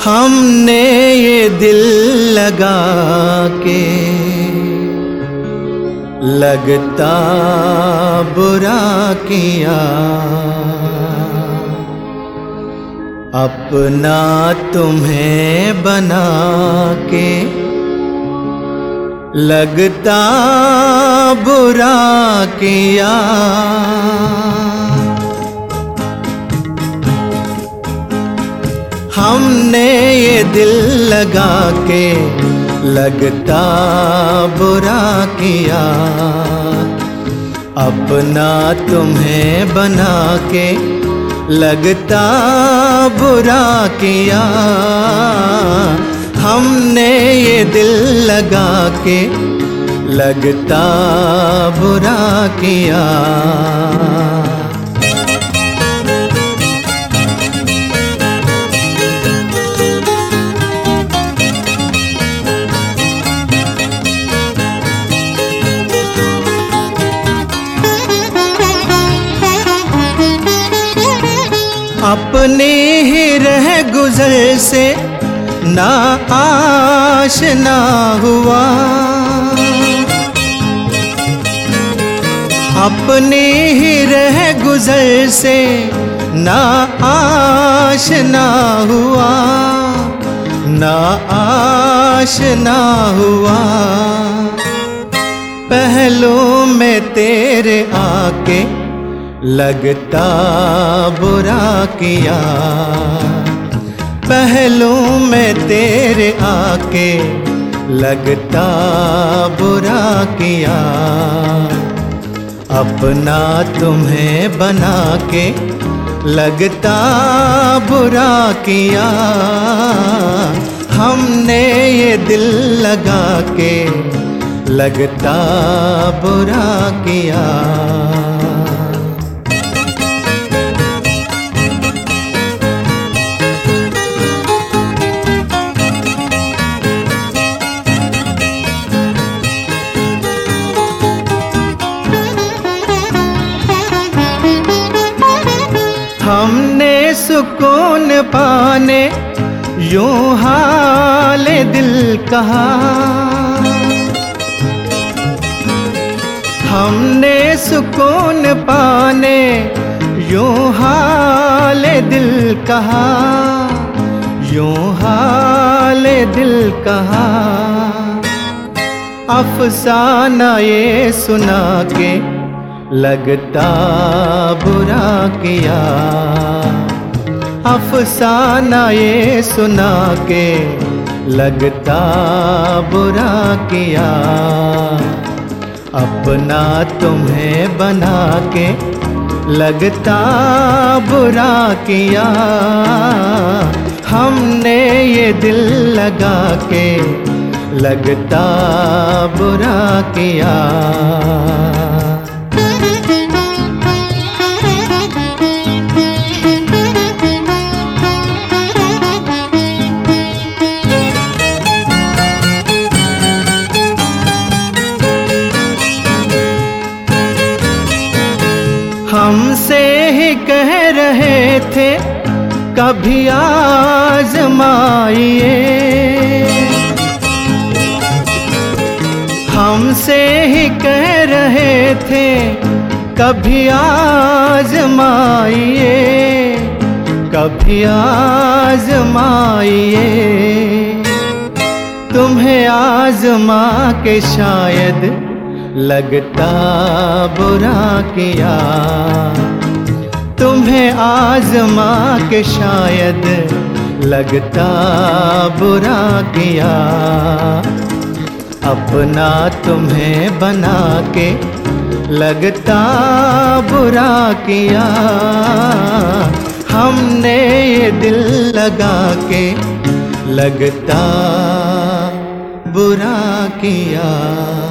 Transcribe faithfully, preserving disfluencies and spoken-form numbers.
हमने ये दिल लगा के लगता बुरा किया, अपना तुम्हें बना के लगता बुरा किया। हमने ये दिल लगा के लगता बुरा किया, अपना तुम्हें बना के लगता बुरा किया। हमने ये दिल लगा के लगता बुरा किया। अपने ही रह गुजर से ना आशना हुआ, अपने ही रह गुजर से ना आशना हुआ, ना आशना हुआ। पहलों में तेरे आके लगता बुरा किया, पहलों में तेरे आके लगता बुरा किया। अपना तुम्हें बना के लगता बुरा किया। हमने ये दिल लगा के लगता बुरा किया। हमने सुकून पाने यूं हाल दिल कहा, हमने सुकून पाने यूं हाल दिल कहा, यूं हाल दिल कहा। अफसाना ये सुना के लगता बुरा किया, अफसाना ये सुना के लगता बुरा किया। अपना तुम्हें बना के लगता बुरा किया। हमने ये दिल लगा के लगता बुरा किया। हमसे ही कह रहे थे कभी आज़माइए, हमसे ही कह रहे थे कभी आज़माइए, कभी आज़माइए। तुम्हें आज़मा के शायद लगता बुरा किया, तुम्हें आज़मा के शायद लगता बुरा किया। अपना तुम्हें बना के लगता बुरा किया। हमने ये दिल लगा के लगता बुरा किया।